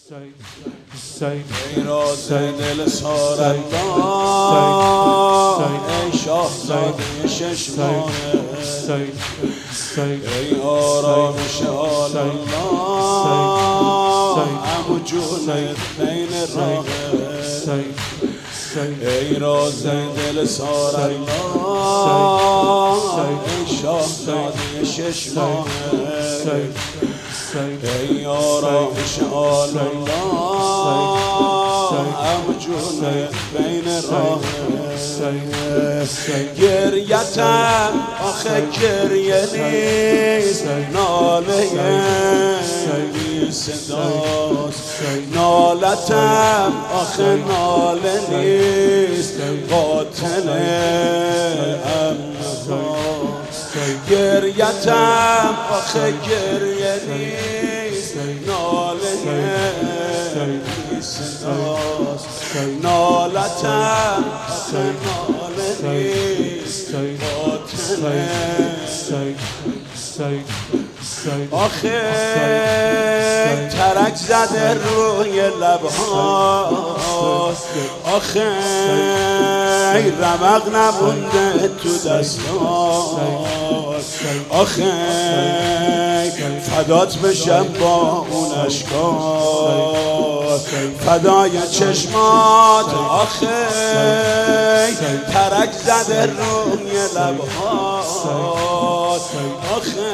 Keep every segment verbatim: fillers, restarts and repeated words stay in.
ای راز دل سارالله ای شاهزاده شش ماهه ای آرامش آل الله عمو جونت بین راهه ای راز دل سارالله ای شاهزاده شش ماهه ای آرامش آل الله عمو جونت بین راهه گریتم آخه گریه نیست ناله بی صداست نالتم آخه ناله نیست قاتل امنهاست گریتم آخه گریه نیست ناله بی صداست نالتم آخه ناله نیست قاتل آخه ترک زده روی لبهاست آخه رمق نمونده تو دستاست آخه فدات بشم با اون اشکال فدای چشمات آخه ترک زده روی لبهاست آخه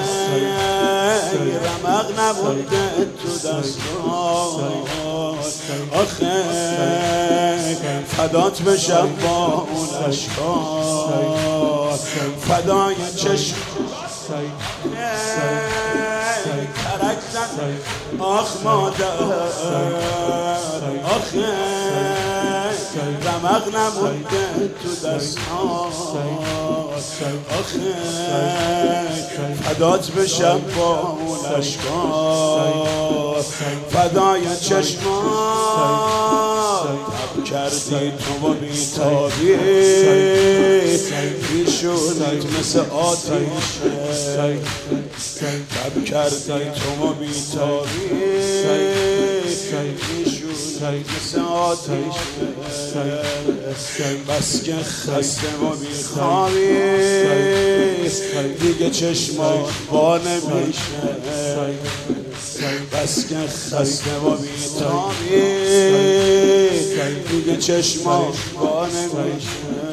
رمق نبوده تو دستات آخه فدات بشم با اون اشکال فدای چشم ترک زده آخ مادر آخه رمق نمونده تو دستات آخه فدات بشم با اون اشکال فدای چشمات تب کردی تو و بیتابی بیشونت مثل آتیشه تب کردی تو و بیتابی بیشونت مثل آتیشه بس که خسته و بیخوابی دیگه چشمات با نمیشه بس که خسته و بیتابی دیگه چشمات با نمیشه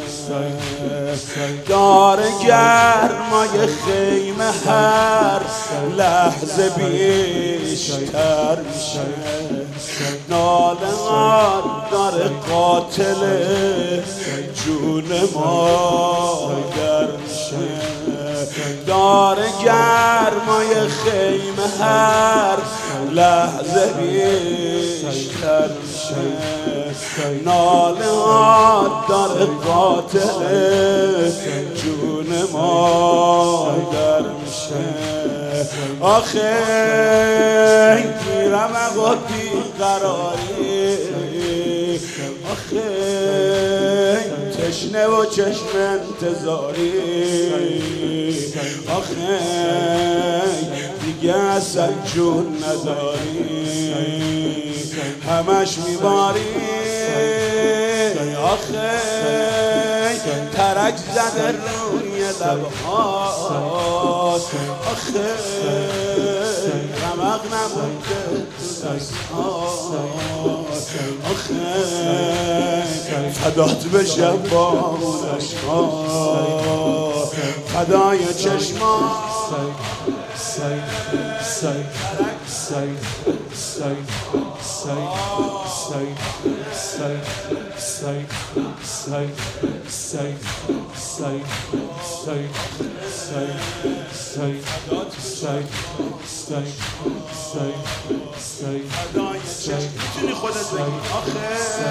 داره گرمای خیمه هر لحظه بیشتر میشه ناله داره قاتل جون مادر میشه داره گرمای خیمه هر لحظه بیشتر میشه ناله داره قاتل جون مادر میشه آخه میرم اقا بیقراری آخه تشنه و چشم انتظاری آخه دیگه اصلا جون نداری همش میباری آخه ترک زده روی لبهاست آخه رمق نمونده تو دستات آخه فدات بشم با اون اشکال فدای چشمات میتونی خودت بگی آخه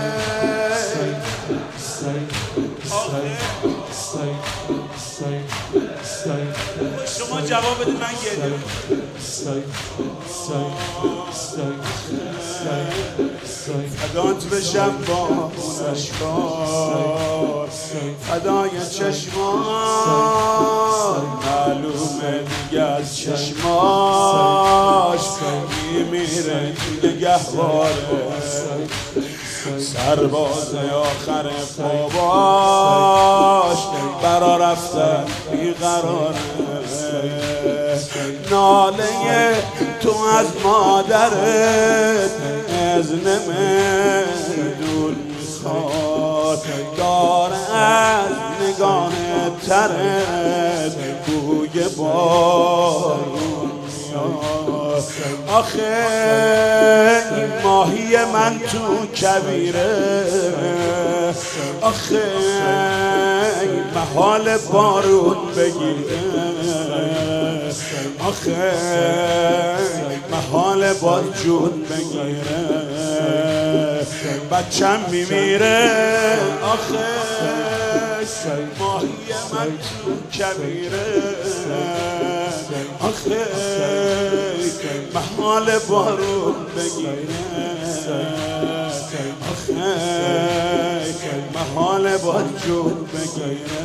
شما جواب بدید من گریه فدات بشم با اون اشکال فدای چشمان معلومه دیگه از چشماش میمیره نگهواره سرباز آخر باباش برا رفتن بیقراره ناله تو از مادرت اذن میدون میخواد داره از نگاه ترت بوی بارون میاد آخه این ماهی من تو کبیره آخه این محال بارون بگیره آخه محال باز جون بگیره بچم میمیره آخه ماهی من تو کبیره آخه محال بارون بگیره آخه محال باز جون بگیره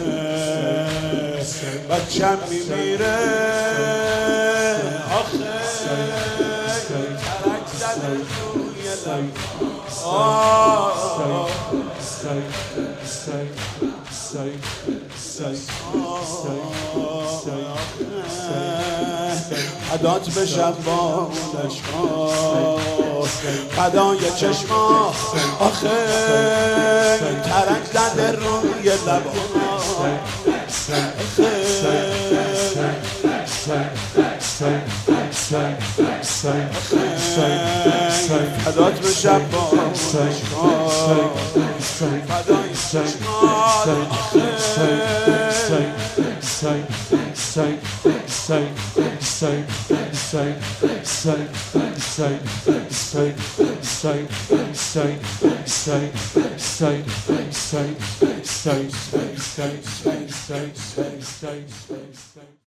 بچم میمیره آخه ترک زده روی لب فدات بشم با اونشما فدای چشما آخه ترک زده روی لبا فدات بشم با اونشما فدای چشما